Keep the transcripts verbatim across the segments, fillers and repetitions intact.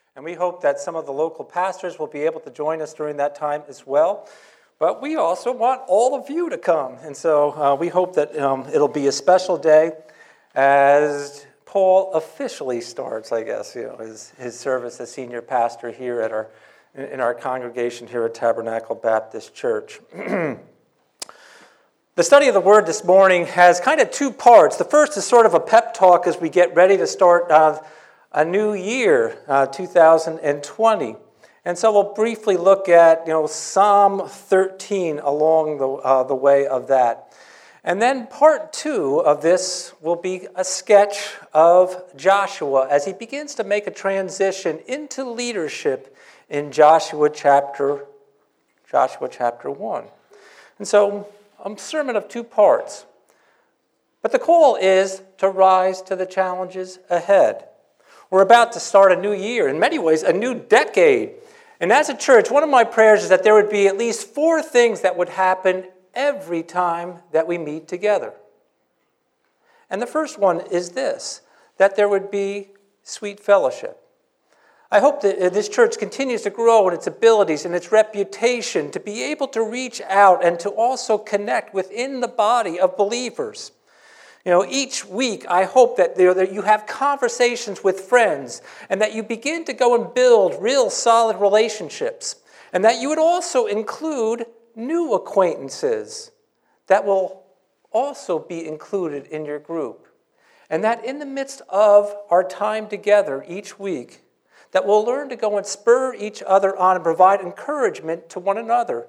And we hope that some of the local pastors will be able to join us during that time as well. But we also want all of you to come. And so uh, we hope that um, it'll be a special day as Paul officially starts, I guess, you know, his, his service as senior pastor here at our in our congregation here at Tabernacle Baptist Church. The study of the Word this morning has kind of two parts. The first is sort of a pep talk as we get ready to start uh, a new year, uh, two thousand twenty. And so we'll briefly look at, you know, Psalm thirteen along the, uh, the way of that. And then part two of this will be a sketch of Joshua as he begins to make a transition into leadership in Joshua chapter, Joshua chapter one. And so a sermon of two parts. But the call is to rise to the challenges ahead. We're about to start a new year, in many ways, a new decade. And as a church, one of my prayers is that there would be at least four things that would happen every time that we meet together. And the first one is this, that there would be sweet fellowship. I hope that this church continues to grow in its abilities and its reputation to be able to reach out and to also connect within the body of believers. You know, each week I hope that, you know, that you have conversations with friends and that you begin to go and build real solid relationships, and that you would also include new acquaintances that will also be included in your group. And that in the midst of our time together each week, that we'll learn to go and spur each other on and provide encouragement to one another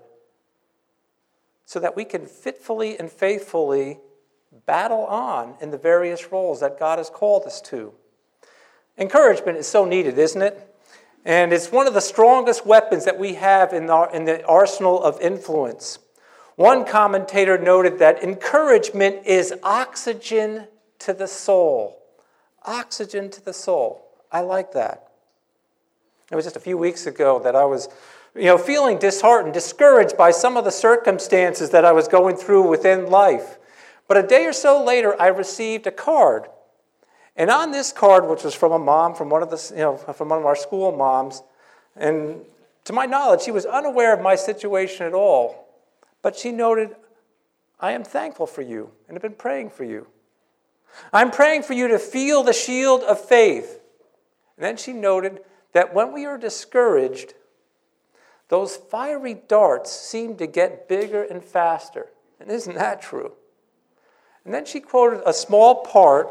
so that we can fitfully and faithfully battle on in the various roles that God has called us to. Encouragement is so needed, isn't it? And it's one of the strongest weapons that we have in, our, in the arsenal of influence. One commentator noted that encouragement is oxygen to the soul. Oxygen to the soul. I like that. It was just a few weeks ago that I was, you know, feeling disheartened, discouraged by some of the circumstances that I was going through within life. But a day or so later, I received a card. And on this card, which was from a mom, from one of the, you know, from one of our school moms, and to my knowledge, she was unaware of my situation at all. But she noted, "I am thankful for you and have been praying for you. I'm praying for you to feel the shield of faith." And then she noted that when we are discouraged, those fiery darts seem to get bigger and faster. And isn't that true? And then she quoted a small part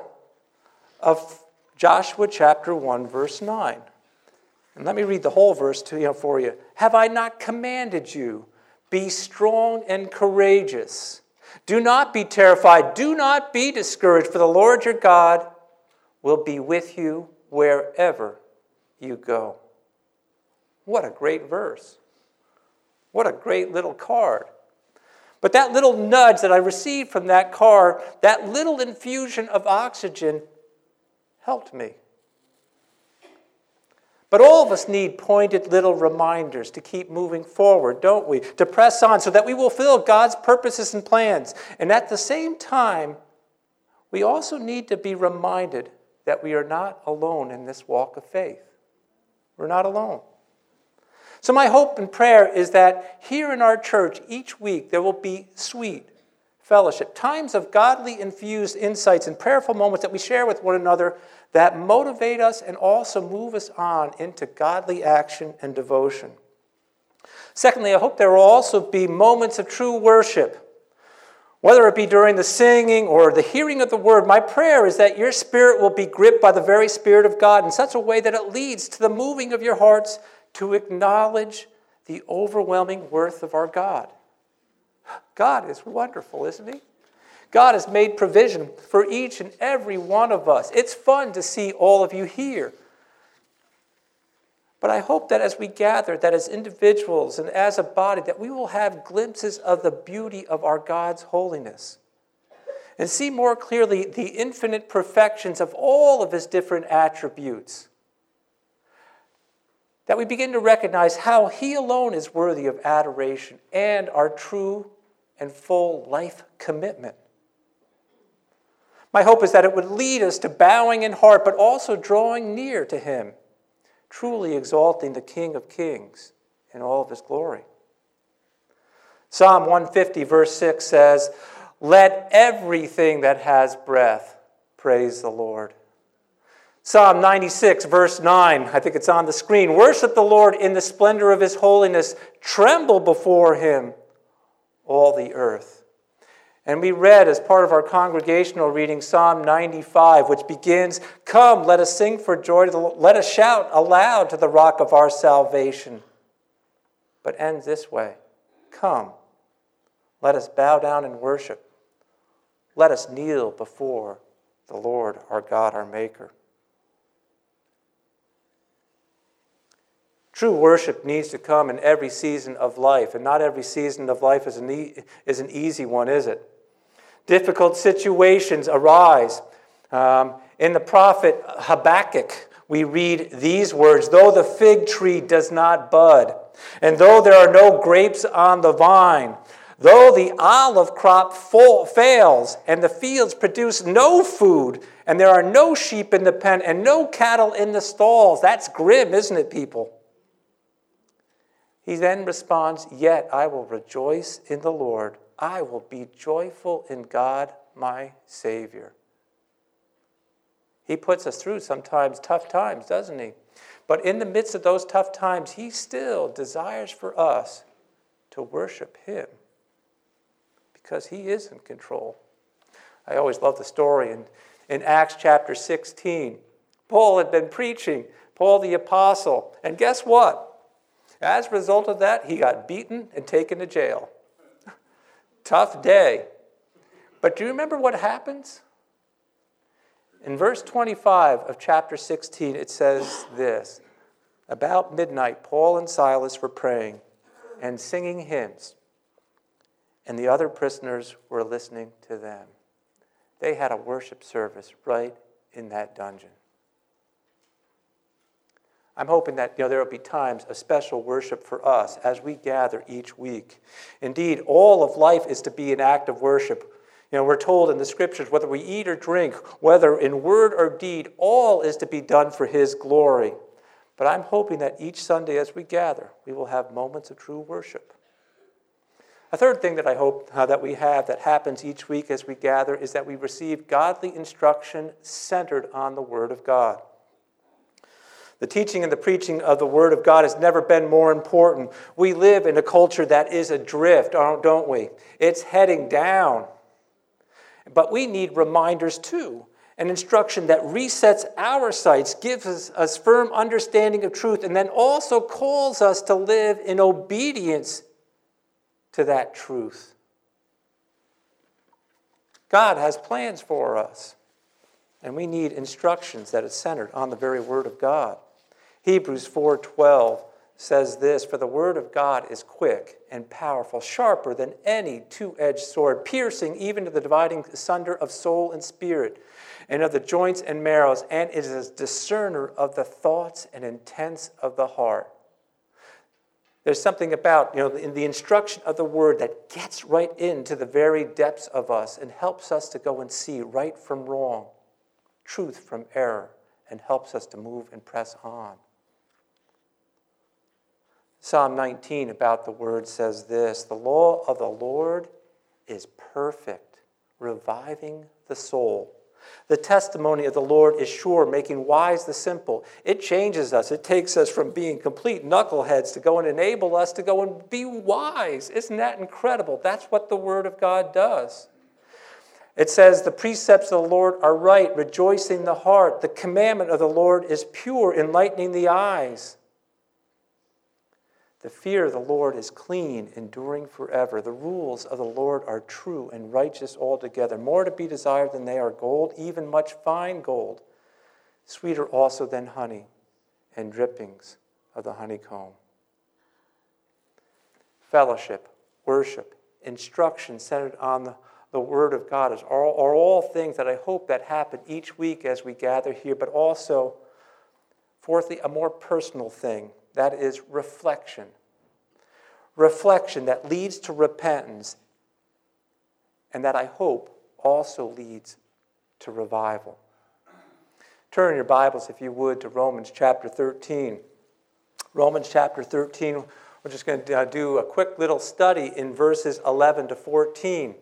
of Joshua chapter one, verse nine. And let me read the whole verse to you for you. "Have I not commanded you? Be strong and courageous. Do not be terrified. Do not be discouraged, for the Lord your God will be with you wherever you go." What a great verse. What a great little card. But that little nudge that I received from that card, that little infusion of oxygen, helped me. But all of us need pointed little reminders to keep moving forward, don't we? To press on so that we will fulfill God's purposes and plans. And at the same time, we also need to be reminded that we are not alone in this walk of faith. We're not alone. So my hope and prayer is that here in our church each week there will be sweet fellowship, times of godly infused insights and prayerful moments that we share with one another that motivate us and also move us on into godly action and devotion. Secondly, I hope there will also be moments of true worship. Whether it be during the singing or the hearing of the word, my prayer is that your spirit will be gripped by the very Spirit of God in such a way that it leads to the moving of your hearts to acknowledge the overwhelming worth of our God. God is wonderful, isn't he? God has made provision for each and every one of us. It's fun to see all of you here. But I hope that as we gather, that as individuals and as a body, that we will have glimpses of the beauty of our God's holiness and see more clearly the infinite perfections of all of his different attributes. That we begin to recognize how he alone is worthy of adoration and our true and full life commitment. My hope is that it would lead us to bowing in heart, but also drawing near to him, truly exalting the King of Kings in all of his glory. Psalm one fifty verse six says, "Let everything that has breath praise the Lord." Psalm ninety-six verse nine, I think it's on the screen, "Worship the Lord in the splendor of his holiness. Tremble before him, all the earth." And we read as part of our congregational reading Psalm ninety-five, which begins, "Come, let us sing for joy to the Lord. Let us shout aloud to the rock of our salvation." But ends this way, "Come, let us bow down and worship. Let us kneel before the Lord our God, our Maker." True worship needs to come in every season of life, and not every season of life is an, e- is an easy one, is it? Difficult situations arise. Um, in the prophet Habakkuk, we read these words, "Though the fig tree does not bud, and though there are no grapes on the vine, though the olive crop full fails, and the fields produce no food, and there are no sheep in the pen, and no cattle in the stalls." That's grim, isn't it, people? He then responds, "Yet I will rejoice in the Lord. I will be joyful in God, my Savior." He puts us through sometimes tough times, doesn't he? But in the midst of those tough times, he still desires for us to worship him because he is in control. I always love the story in, in Acts chapter sixteen. Paul had been preaching, Paul the apostle, and guess what? As a result of that, he got beaten and taken to jail. Tough day. But do you remember what happens? In verse twenty-five of chapter sixteen, it says this, "About midnight, Paul and Silas were praying and singing hymns, and the other prisoners were listening to them." They had a worship service right in that dungeon. I'm hoping that you know, there will be times of special worship for us as we gather each week. Indeed, all of life is to be an act of worship. You know, we're told in the scriptures, whether we eat or drink, whether in word or deed, all is to be done for his glory. But I'm hoping that each Sunday as we gather, we will have moments of true worship. A third thing that I hope uh, that we have that happens each week as we gather is that we receive godly instruction centered on the Word of God. The teaching and the preaching of the Word of God has never been more important. We live in a culture that is adrift, don't we? It's heading down. But we need reminders too. An instruction that resets our sights, gives us a firm understanding of truth, and then also calls us to live in obedience to that truth. God has plans for us, and we need instructions that are centered on the very Word of God. Hebrews four twelve says this, "For the word of God is quick and powerful, sharper than any two-edged sword, piercing even to the dividing asunder of soul and spirit, and of the joints and marrows, and it is a discerner of the thoughts and intents of the heart." There's something about, you know, in the instruction of the word that gets right into the very depths of us and helps us to go and see right from wrong, truth from error, and helps us to move and press on. Psalm nineteen about the word says this, "The law of the Lord is perfect, reviving the soul. The testimony of the Lord is sure, making wise the simple." It changes us. It takes us from being complete knuckleheads to go and enable us to go and be wise. Isn't that incredible? That's what the Word of God does. It says, "The precepts of the Lord are right, rejoicing the heart. The commandment of the Lord is pure, enlightening the eyes. The fear of the Lord is clean, enduring forever. The rules of the Lord are true and righteous altogether. More to be desired than they are gold, even much fine gold. Sweeter also than honey and drippings of the honeycomb." Fellowship, worship, instruction centered on the, the Word of God is all, are all things that I hope that happen each week as we gather here, but also, fourthly, a more personal thing. That is reflection. Reflection that leads to repentance, and that I hope also leads to revival. Turn your Bibles, if you would, to Romans chapter thirteen. Romans chapter thirteen, we're just going to do a quick little study in verses eleven to fourteen.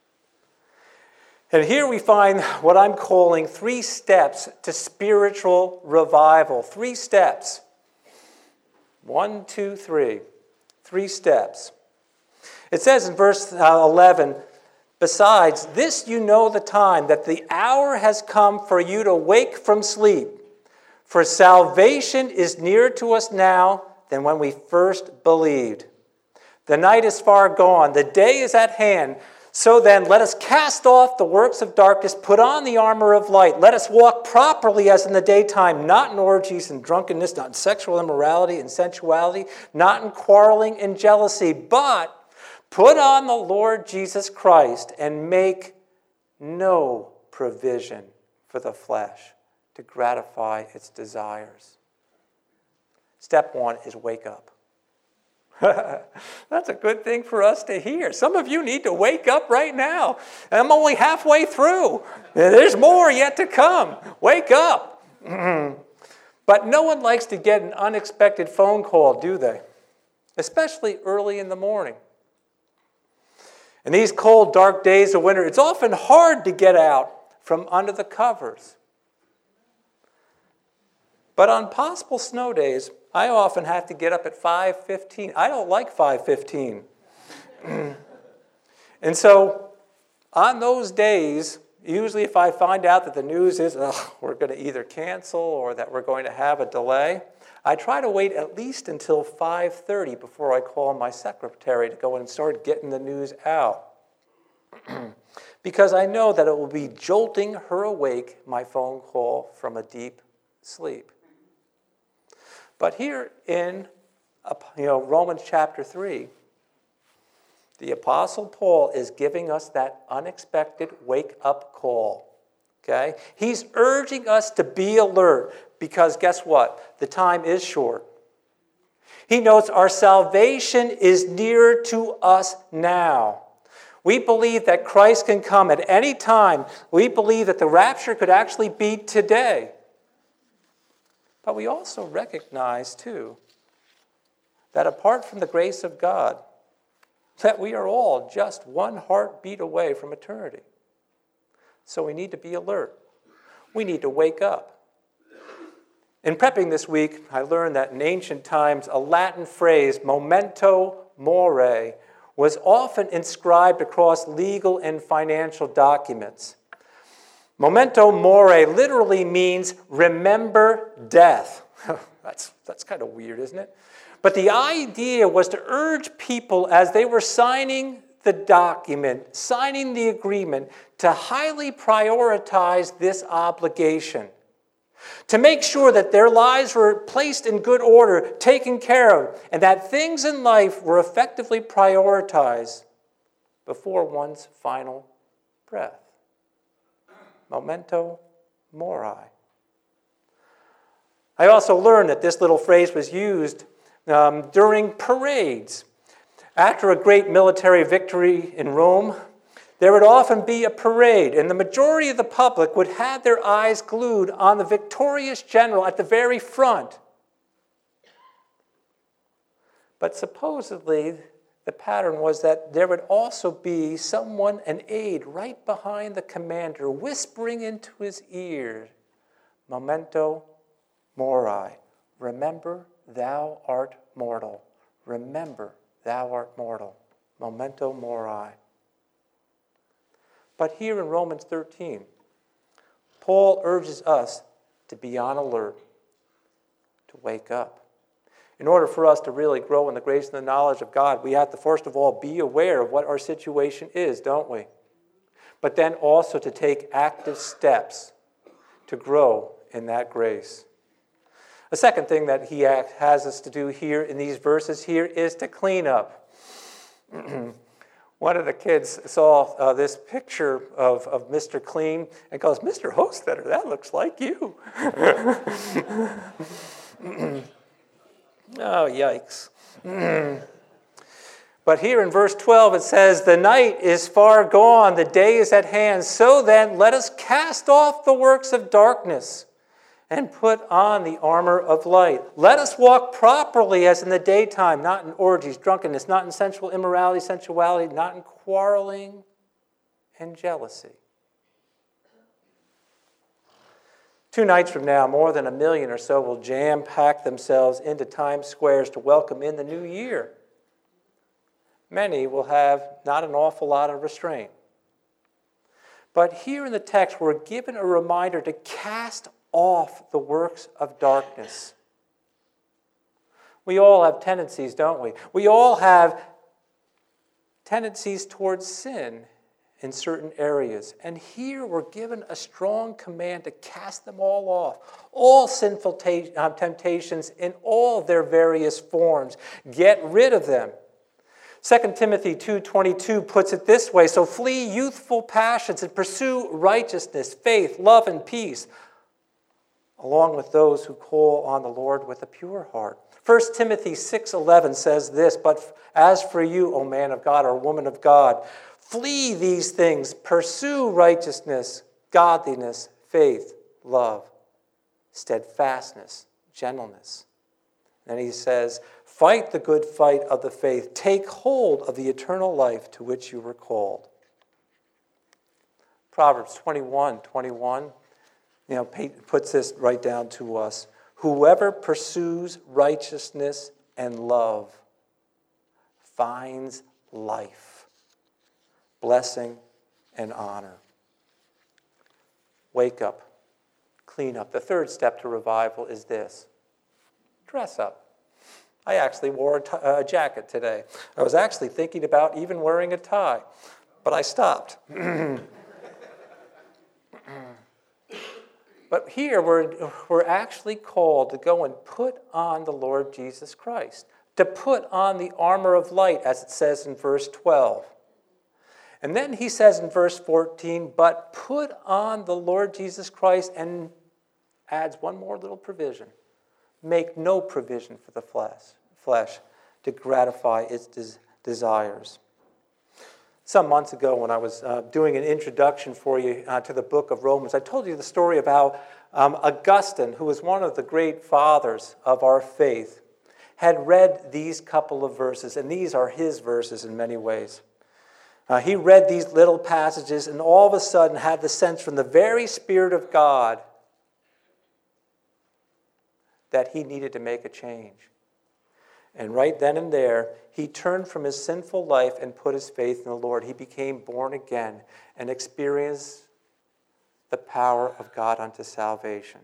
And here we find what I'm calling three steps to spiritual revival. Three steps. One, two, three. Three steps. It says in verse eleven, "Besides, this you know the time, that the hour has come for you to wake from sleep. For salvation is nearer to us now than when we first believed. The night is far gone, the day is at hand. So then, let us cast off the works of darkness, put on the armor of light. Let us walk properly as in the daytime, not in orgies and drunkenness, not in sexual immorality and sensuality, not in quarreling and jealousy, but put on the Lord Jesus Christ and make no provision for the flesh to gratify its desires." Step one is wake up. That's a good thing for us to hear. Some of you need to wake up right now. I'm only halfway through. There's more yet to come. Wake up. But no one likes to get an unexpected phone call, do they? Especially early in the morning. In these cold, dark days of winter, it's often hard to get out from under the covers. But on possible snow days, I often have to get up at five fifteen. I don't like five fifteen. And so on those days, usually if I find out that the news is, oh, we're going to either cancel or that we're going to have a delay, I try to wait at least until five thirty before I call my secretary to go and start getting the news out. Because I know that it will be jolting her awake, my phone call from a deep sleep. But here in you know, Romans chapter three, the Apostle Paul is giving us that unexpected wake-up call. Okay? He's urging us to be alert because guess what? The time is short. He notes our salvation is nearer to us now. We believe that Christ can come at any time. We believe that the rapture could actually be today. But we also recognize, too, that apart from the grace of God, that we are all just one heartbeat away from eternity. So we need to be alert. We need to wake up. In prepping this week, I learned that in ancient times, a Latin phrase, memento mori, was often inscribed across legal and financial documents. Memento mori literally means remember death. that's, that's kind of weird, isn't it? But the idea was to urge people as they were signing the document, signing the agreement, to highly prioritize this obligation. To make sure that their lives were placed in good order, taken care of, and that things in life were effectively prioritized before one's final breath. Memento mori. I also learned that this little phrase was used um, during parades. After a great military victory in Rome, there would often be a parade, and the majority of the public would have their eyes glued on the victorious general at the very front. But supposedly, the pattern was that there would also be someone, an aide, right behind the commander, whispering into his ear, memento mori. Remember, thou art mortal. Remember, thou art mortal. Memento mori. But here in Romans thirteen, Paul urges us to be on alert, to wake up. In order for us to really grow in the grace and the knowledge of God, we have to first of all be aware of what our situation is, don't we? But then also to take active steps to grow in that grace. A second thing that he has us to do here in these verses here is to clean up. One of the kids saw uh, this picture of, of Mister Clean and goes, "Mister Hostetter, that looks like you." Oh, yikes. But here in verse twelve it says, "The night is far gone, the day is at hand. So then, let us cast off the works of darkness and put on the armor of light. Let us walk properly as in the daytime, not in orgies, drunkenness, not in sensual immorality, sensuality, not in quarreling and jealousy. Two nights from now, more than a million or so will jam-pack themselves into Times Squares to welcome in the new year. Many will have not an awful lot of restraint. But here in the text, we're given a reminder to cast off the works of darkness. We all have tendencies, don't we? We all have tendencies towards sin in certain areas. And here we're given a strong command to cast them all off. All sinful ta- uh, temptations in all their various forms. Get rid of them. Second Timothy two twenty-two puts it this way, so flee youthful passions and pursue righteousness, faith, love, and peace, along with those who call on the Lord with a pure heart. First Timothy six eleven says this, but as for you, O man of God or woman of God, flee these things, pursue righteousness, godliness, faith, love, steadfastness, gentleness. And he says, fight the good fight of the faith. Take hold of the eternal life to which you were called. Proverbs twenty-one twenty-one, you know, puts this right down to us. Whoever pursues righteousness and love finds life, blessing, and honor. Wake up, clean up. The third step to revival is this. Dress up. I actually wore a, t- a jacket today. I was actually thinking about even wearing a tie, but I stopped. But here we're, we're actually called to go and put on the Lord Jesus Christ, to put on the armor of light, as it says in verse twelve. And then he says in verse fourteen, but put on the Lord Jesus Christ, and adds one more little provision. Make no provision for the flesh, flesh to gratify its des- desires. Some months ago, when I was uh, doing an introduction for you uh, to the book of Romans, I told you the story of how um, Augustine, who was one of the great fathers of our faith, had read these couple of verses, and these are his verses in many ways. Uh, he read these little passages and all of a sudden had the sense from the very Spirit of God that he needed to make a change. And right then and there, he turned from his sinful life and put his faith in the Lord. He became born again and experienced the power of God unto salvation.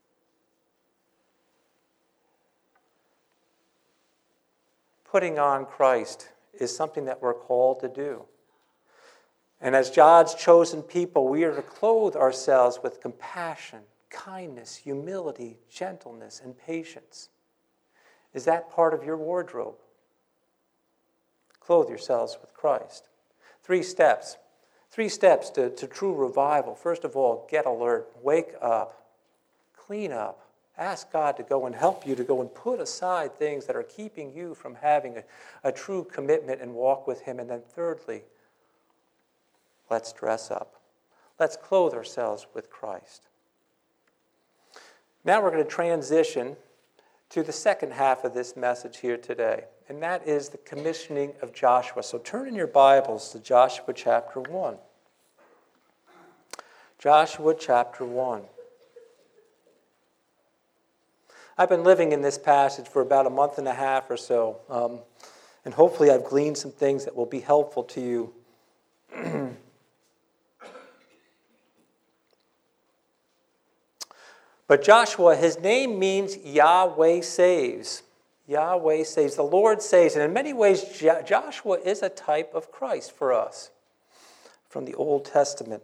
Putting on Christ is something that we're called to do. And as God's chosen people, we are to clothe ourselves with compassion, kindness, humility, gentleness, and patience. Is that part of your wardrobe? Clothe yourselves with Christ. Three steps. Three steps to, to true revival. First of all, get alert. Wake up. Clean up. Ask God to go and help you to go and put aside things that are keeping you from having a, a true commitment and walk with Him. And then thirdly, let's dress up. Let's clothe ourselves with Christ. Now we're going to transition to the second half of this message here today, and that is the commissioning of Joshua. So turn in your Bibles to Joshua chapter one. Joshua chapter one. I've been living in this passage for about a month and a half or so, um, and hopefully I've gleaned some things that will be helpful to you. But Joshua, his name means Yahweh saves. Yahweh saves. The Lord saves. And in many ways, Joshua is a type of Christ for us from the Old Testament.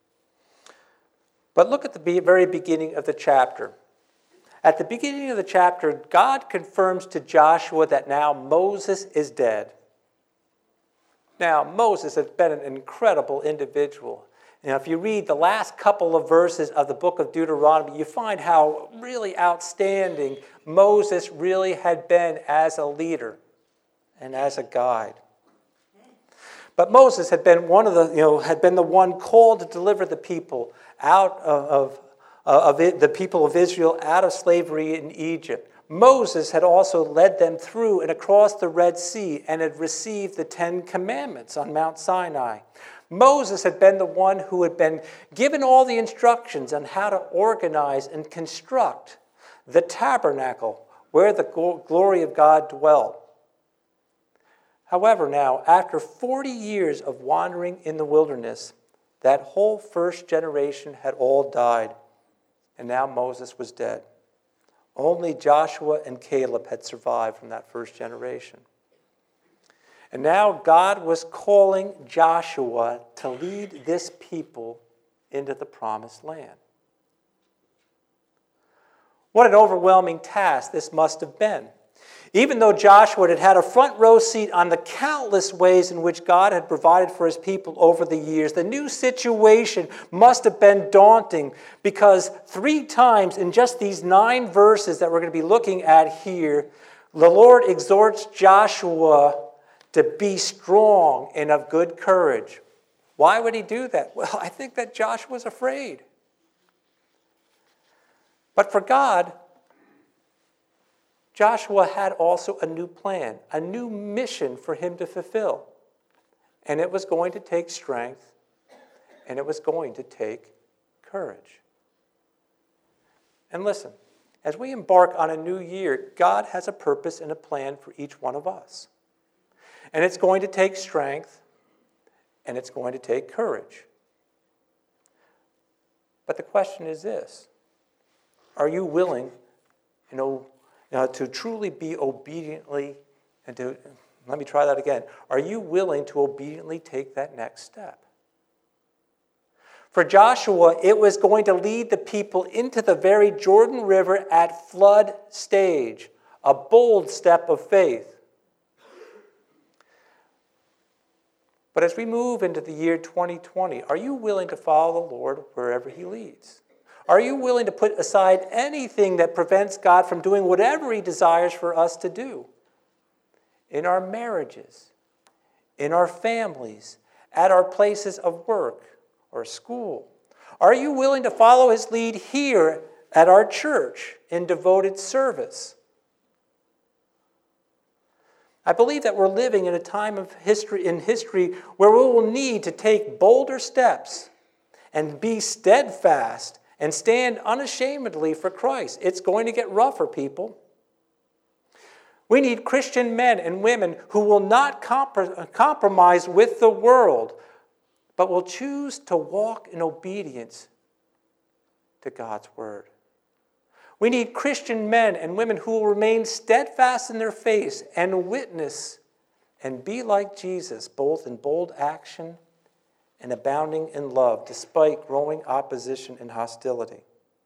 But look at the very beginning of the chapter. At the beginning of the chapter, God confirms to Joshua that now Moses is dead. Now, Moses has been an incredible individual. Now, if you read the last couple of verses of the book of Deuteronomy, you find how really outstanding Moses really had been as a leader and as a guide. But Moses had been one of the, you know, had been the one called to deliver the people out of, of, of it, the people of Israel out of slavery in Egypt. Moses had also led them through and across the Red Sea and had received the Ten Commandments on Mount Sinai. Moses had been the one who had been given all the instructions on how to organize and construct the tabernacle where the glory of God dwelt. However, now, after forty years of wandering in the wilderness, that whole first generation had all died, and now Moses was dead. Only Joshua and Caleb had survived from that first generation. And now God was calling Joshua to lead this people into the promised land. What an overwhelming task this must have been. Even though Joshua had had a front row seat on the countless ways in which God had provided for his people over the years, the new situation must have been daunting, because three times in just these nine verses that we're going to be looking at here, the Lord exhorts Joshua to be strong and of good courage. Why would he do that? Well, I think that Joshua was afraid. But for God, Joshua had also a new plan, a new mission for him to fulfill. And it was going to take strength, and it was going to take courage. And listen, as we embark on a new year, God has a purpose and a plan for each one of us. And it's going to take strength, and it's going to take courage. But the question is this: are you willing, you know, Now, to truly be obediently, and to, let me try that again. Are you willing to obediently take that next step? For Joshua, it was going to lead the people into the very Jordan River at flood stage, a bold step of faith. But as we move into the year twenty twenty, are you willing to follow the Lord wherever he leads? Are you willing to put aside anything that prevents God from doing whatever he desires for us to do? In our marriages, in our families, at our places of work or school? Are you willing to follow his lead here at our church in devoted service? I believe that we're living in a time of history in history where we will need to take bolder steps and be steadfast and stand unashamedly for Christ. It's going to get rougher, people. We need Christian men and women who will not compr- compromise with the world, but will choose to walk in obedience to God's word. We need Christian men and women who will remain steadfast in their faith and witness and be like Jesus, both in bold action and abounding in love, despite growing opposition and hostility.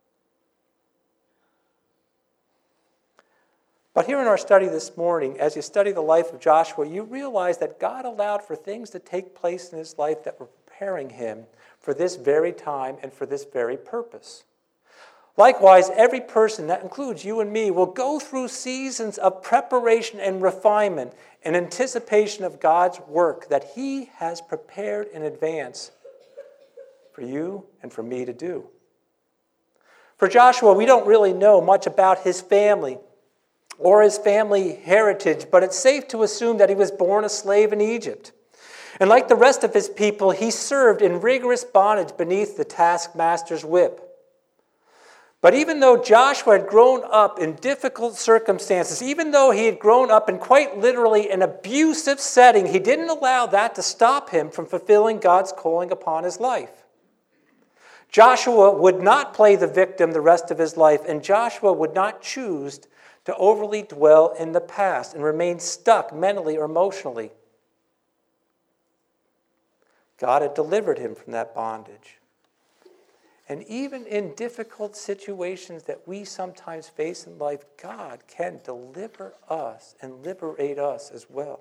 But here in our study this morning, as you study the life of Joshua, you realize that God allowed for things to take place in his life that were preparing him for this very time and for this very purpose. Likewise, every person, that includes you and me, will go through seasons of preparation and refinement in anticipation of God's work that he has prepared in advance for you and for me to do. For Joshua, we don't really know much about his family or his family heritage, but it's safe to assume that he was born a slave in Egypt. And like the rest of his people, he served in rigorous bondage beneath the taskmaster's whip. But even though Joshua had grown up in difficult circumstances, even though he had grown up in quite literally an abusive setting, he didn't allow that to stop him from fulfilling God's calling upon his life. Joshua would not play the victim the rest of his life, and Joshua would not choose to overly dwell in the past and remain stuck mentally or emotionally. God had delivered him from that bondage. And even in difficult situations that we sometimes face in life, God can deliver us and liberate us as well.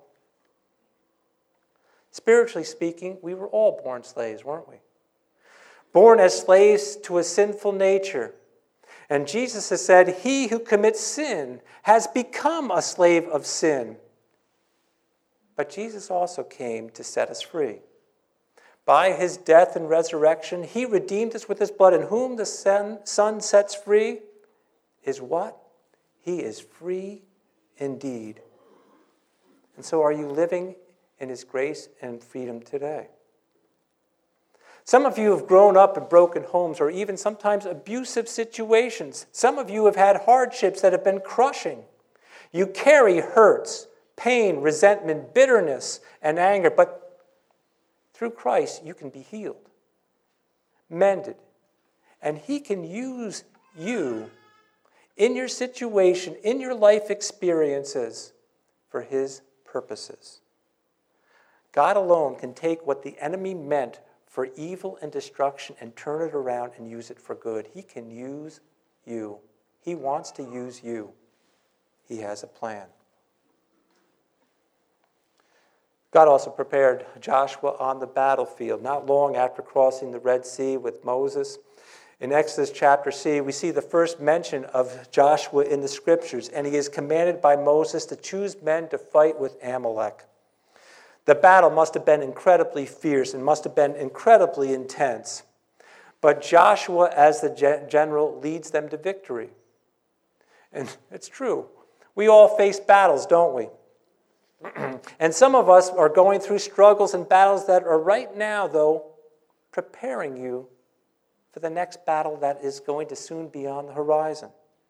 Spiritually speaking, we were all born slaves, weren't we? Born as slaves to a sinful nature. And Jesus has said, he who commits sin has become a slave of sin. But Jesus also came to set us free. By his death and resurrection, he redeemed us with his blood, and whom the Son sets free is what? He is free indeed. And so are you living in his grace and freedom today? Some of you have grown up in broken homes or even sometimes abusive situations. Some of you have had hardships that have been crushing. You carry hurts, pain, resentment, bitterness, and anger, but through Christ you can be healed, mended, and he can use you in your situation, in your life experiences for his purposes. God alone can take what the enemy meant for evil and destruction and turn it around and use it for good. He can use you. He wants to use you. He has a plan. God also prepared Joshua on the battlefield, not long after crossing the Red Sea with Moses. In Exodus chapter C, we see the first mention of Joshua in the scriptures, and he is commanded by Moses to choose men to fight with Amalek. The battle must have been incredibly fierce and must have been incredibly intense. But Joshua, as the general, leads them to victory. And it's true. We all face battles, don't we? And some of us are going through struggles and battles that are right now, though, preparing you for the next battle that is going to soon be on the horizon.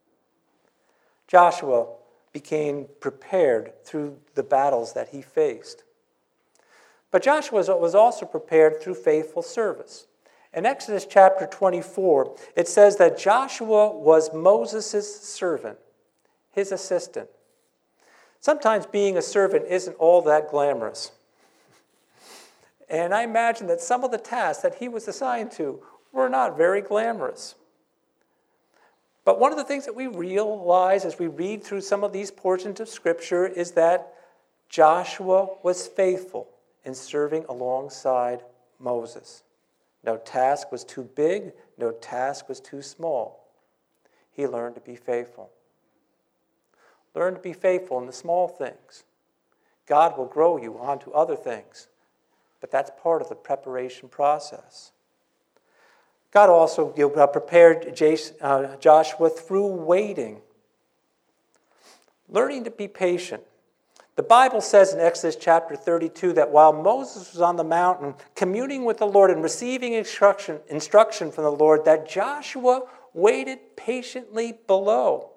Joshua became prepared through the battles that he faced. But Joshua was also prepared through faithful service. In Exodus chapter twenty-four, it says that Joshua was Moses' servant, his assistant. Sometimes being a servant isn't all that glamorous. And I imagine that some of the tasks that he was assigned to were not very glamorous. But one of the things that we realize as we read through some of these portions of Scripture is that Joshua was faithful in serving alongside Moses. No task was too big, no task was too small. He learned to be faithful. Learn to be faithful in the small things. God will grow you onto other things, but that's part of the preparation process. God also you know, prepared Joshua through waiting, learning to be patient. The Bible says in Exodus chapter thirty-two that while Moses was on the mountain communing with the Lord and receiving instruction, instruction from the Lord, that Joshua waited patiently below.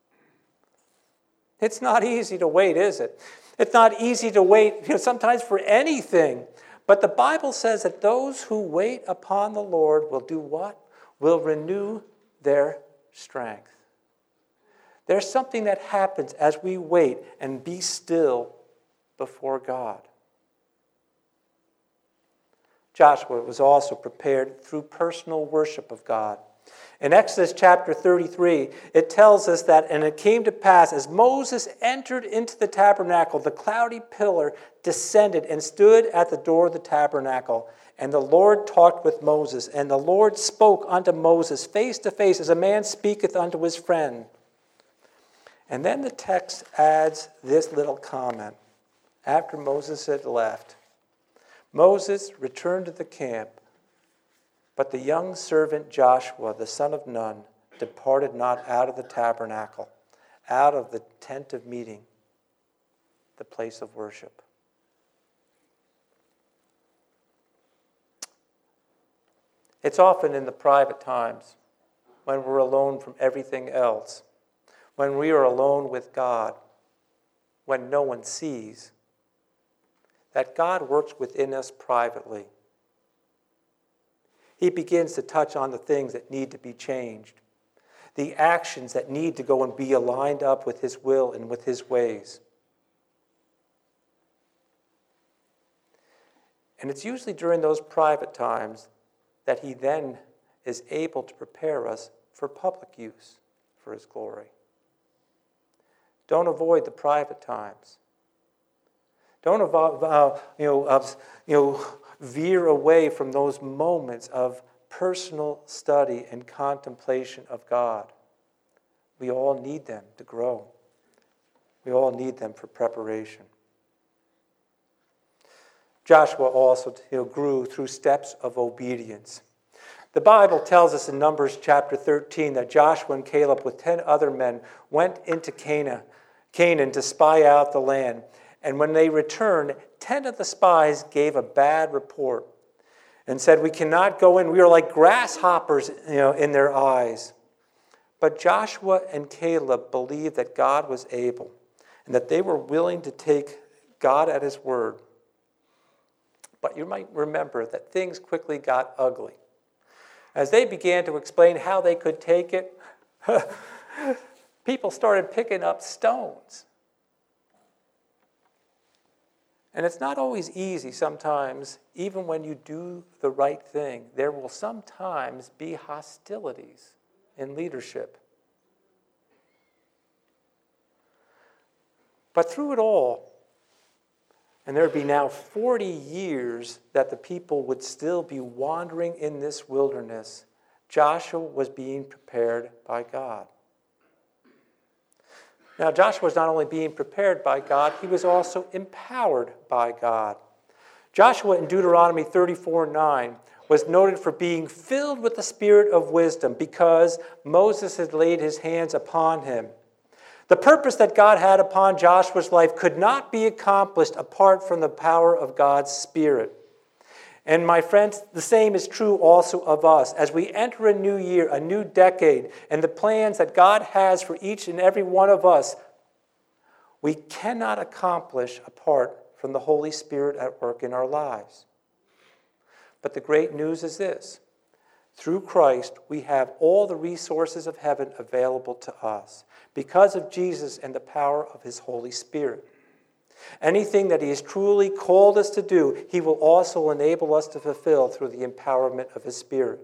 It's not easy to wait, is it? It's not easy to wait, you know, sometimes for anything. But the Bible says that those who wait upon the Lord will do what? Will renew their strength. There's something that happens as we wait and be still before God. Joshua was also prepared through personal worship of God. In Exodus chapter thirty-three, it tells us that, and it came to pass, as Moses entered into the tabernacle, the cloudy pillar descended and stood at the door of the tabernacle. And the Lord talked with Moses, and the Lord spoke unto Moses face to face, as a man speaketh unto his friend. And then the text adds this little comment. After Moses had left, Moses returned to the camp, but the young servant Joshua, the son of Nun, departed not out of the tabernacle, out of the tent of meeting, the place of worship. It's often in the private times when we're alone from everything else, when we are alone with God, when no one sees, that God works within us privately. He begins to touch on the things that need to be changed, the actions that need to go and be aligned up with His will and with His ways. And it's usually during those private times that He then is able to prepare us for public use for His glory. Don't avoid the private times. Don't avo- uh, you know, uh, you know, veer away from those moments of personal study and contemplation of God. We all need them to grow. We all need them for preparation. Joshua also you know, grew through steps of obedience. The Bible tells us in Numbers chapter thirteen that Joshua and Caleb with ten other men went into Canaan, Canaan to spy out the land. And when they returned, ten of the spies gave a bad report and said, "We cannot go in. We are like grasshoppers you know, in their eyes." But Joshua and Caleb believed that God was able and that they were willing to take God at his word. But you might remember that things quickly got ugly. As they began to explain how they could take it, people started picking up stones. And it's not always easy sometimes, even when you do the right thing. There will sometimes be hostilities in leadership. But through it all, and there would be now forty years that the people would still be wandering in this wilderness, Joshua was being prepared by God. Now, Joshua was not only being prepared by God, he was also empowered by God. Joshua in Deuteronomy thirty-four nine was noted for being filled with the spirit of wisdom because Moses had laid his hands upon him. The purpose that God had upon Joshua's life could not be accomplished apart from the power of God's Spirit. And my friends, the same is true also of us. As we enter a new year, a new decade, and the plans that God has for each and every one of us, we cannot accomplish apart from the Holy Spirit at work in our lives. But the great news is this. Through Christ, we have all the resources of heaven available to us because of Jesus and the power of his Holy Spirit. Anything that he has truly called us to do, he will also enable us to fulfill through the empowerment of his Spirit.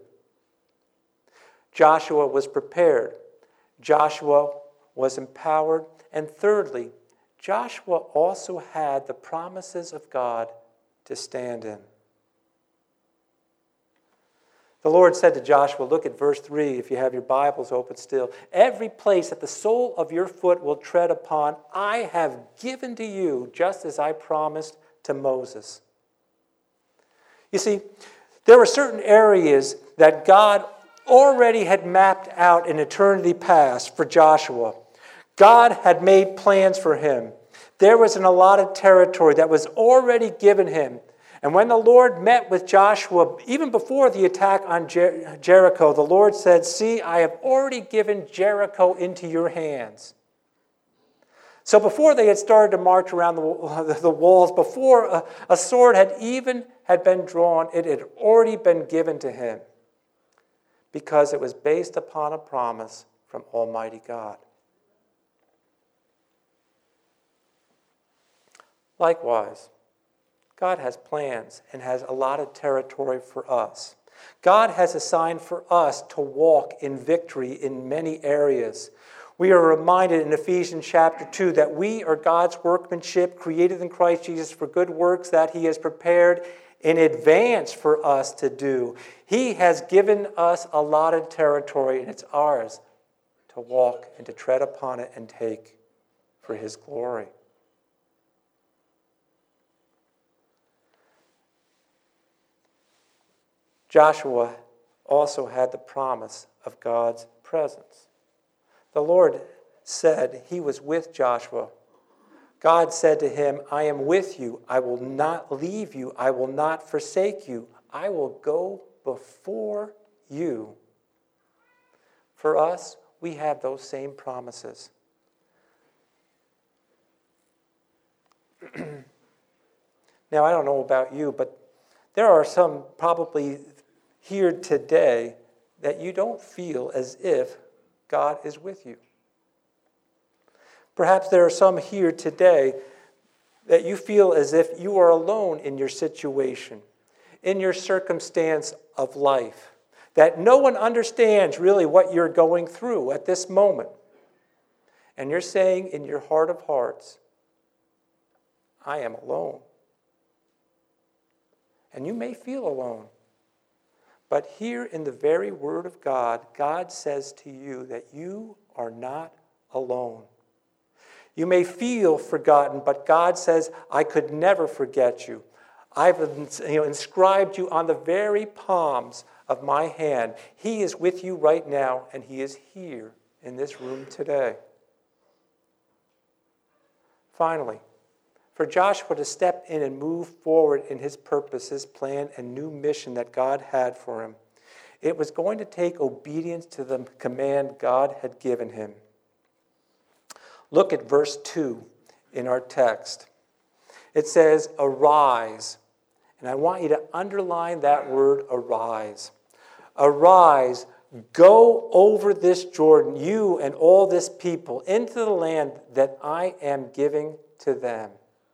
Joshua was prepared. Joshua was empowered. And thirdly, Joshua also had the promises of God to stand in. The Lord said to Joshua, look at verse three, if you have your Bibles open still. "Every place that the sole of your foot will tread upon, I have given to you, just as I promised to Moses." You see, there were certain areas that God already had mapped out in eternity past for Joshua. God had made plans for him. There was an allotted territory that was already given him. And when the Lord met with Joshua, even before the attack on Jer- Jericho, the Lord said, "See, I have already given Jericho into your hands." So before they had started to march around the, the walls, before a, a sword had even had been drawn, it had already been given to him because it was based upon a promise from Almighty God. Likewise, God has plans and has allotted territory for us. God has assigned for us to walk in victory in many areas. We are reminded in Ephesians chapter two that we are God's workmanship, created in Christ Jesus for good works that he has prepared in advance for us to do. He has given us allotted territory, and it's ours to walk and to tread upon it and take for his glory. Joshua also had the promise of God's presence. The Lord said he was with Joshua. God said to him, "I am with you. I will not leave you. I will not forsake you. I will go before you." For us, we have those same promises. Now, I don't know about you, but there are some probably here today that you don't feel as if God is with you. Perhaps there are some here today that you feel as if you are alone in your situation, in your circumstance of life, that no one understands really what you're going through at this moment. And you're saying in your heart of hearts, "I am alone." And you may feel alone. But here in the very Word of God, God says to you that you are not alone. You may feel forgotten, but God says, "I could never forget you. I've you know, inscribed you on the very palms of my hand. He is with you right now, and he is here in this room today. Finally, for Joshua to step in and move forward in his purpose, his plan, and new mission that God had for him, it was going to take obedience to the command God had given him. Look at verse two in our text. It says, arise. And I want you to underline that word, arise. Arise, go over this Jordan, you and all this people, into the land that I am giving to them.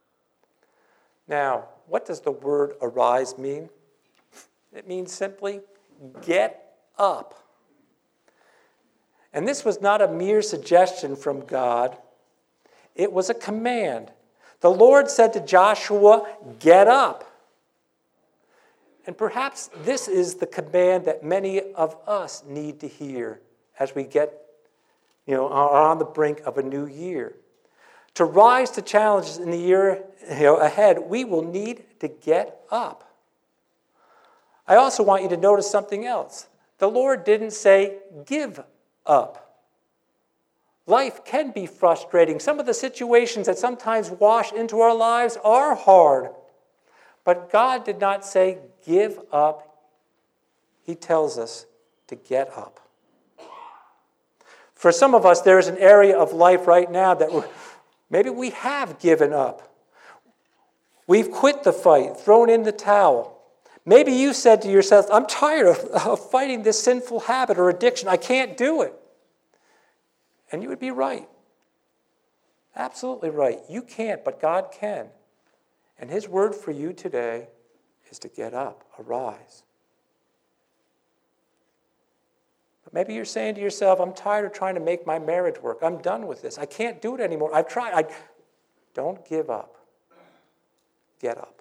Now, what does the word arise mean? It means simply, get up. And this was not a mere suggestion from God. It was a command. The Lord said to Joshua, get up. And perhaps this is the command that many of us need to hear as we get, you know, are on the brink of a new year. To rise to challenges in the year you know, ahead, we will need to get up. I also want you to notice something else. The Lord didn't say, give up. Life can be frustrating. Some of the situations that sometimes wash into our lives are hard. But God did not say, give up. He tells us to get up. For some of us, there is an area of life right now that we're, maybe we have given up. We've quit the fight, thrown in the towel. Maybe you said to yourself, I'm tired of, of fighting this sinful habit or addiction. I can't do it. And you would be right. Absolutely right. You can't, but God can. And his word for you today is to get up, arise. But maybe you're saying to yourself, I'm tired of trying to make my marriage work. I'm done with this. I can't do it anymore. I've tried. I... Don't give up. Get up.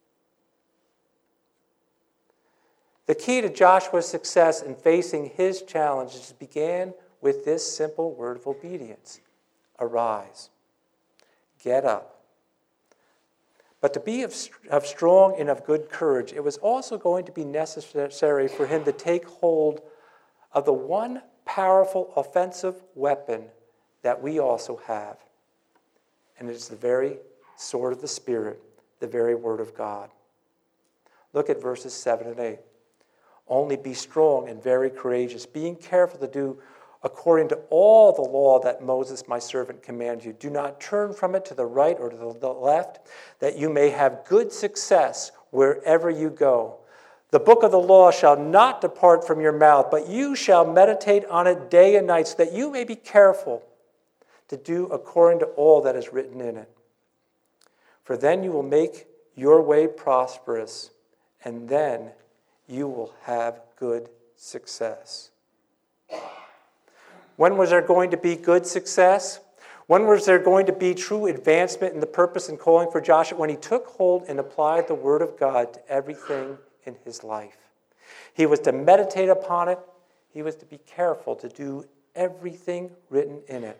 The key to Joshua's success in facing his challenges began with this simple word of obedience. Arise. Get up. But to be of, of strong and of good courage, it was also going to be necessary for him to take hold of the one powerful offensive weapon that we also have. And it is the very sword of the Spirit, the very word of God. Look at verses seven and eight. Only be strong and very courageous, being careful to do according to all the law that Moses, my servant, commanded you. Do not turn from it to the right or to the left, that you may have good success wherever you go. The book of the law shall not depart from your mouth, but you shall meditate on it day and night, so that you may be careful to do according to all that is written in it. For then you will make your way prosperous, and then you will have good success. When was there going to be good success? When was there going to be true advancement in the purpose and calling for Joshua? When he took hold and applied the word of God to everything in his life. He was to meditate upon it. He was to be careful to do everything written in it.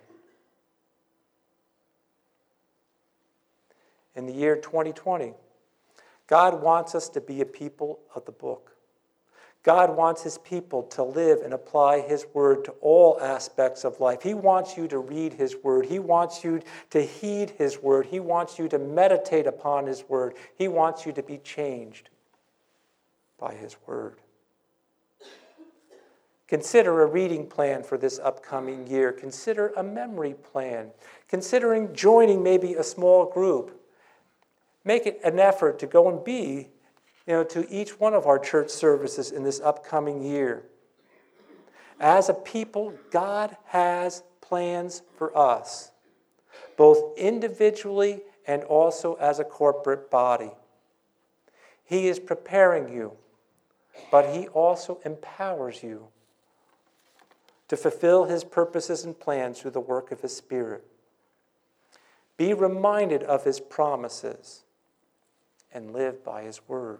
In the year twenty twenty, God wants us to be a people of the book. God wants his people to live and apply his word to all aspects of life. He wants you to read his word. He wants you to heed his word. He wants you to meditate upon his word. He wants you to be changed by his word. Consider a reading plan for this upcoming year. Consider a memory plan. Considering joining maybe a small group. Make it an effort to go and be You know, to each one of our church services in this upcoming year. As a people, God has plans for us, both individually and also as a corporate body. He is preparing you, but he also empowers you to fulfill his purposes and plans through the work of his Spirit. Be reminded of his promises and live by his word.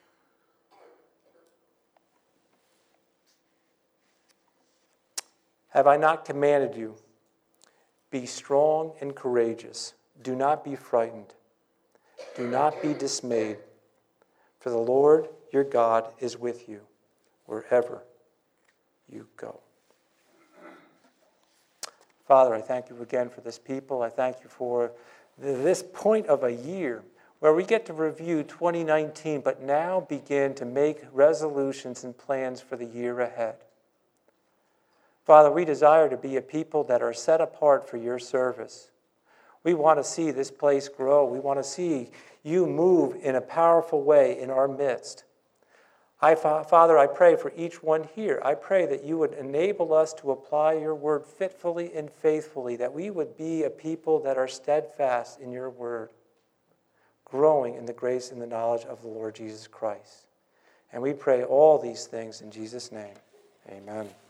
Have I not commanded you? Be strong and courageous. Do not be frightened. Do not be dismayed. For the Lord your God is with you wherever you go. Father, I thank you again for this people. I thank you for this point of a year where we get to review twenty nineteen, but now begin to make resolutions and plans for the year ahead. Father, we desire to be a people that are set apart for your service. We want to see this place grow. We want to see you move in a powerful way in our midst. I, Father, I pray for each one here. I pray that you would enable us to apply your word fitfully and faithfully, that we would be a people that are steadfast in your word, growing in the grace and the knowledge of the Lord Jesus Christ. And we pray all these things in Jesus' name. Amen.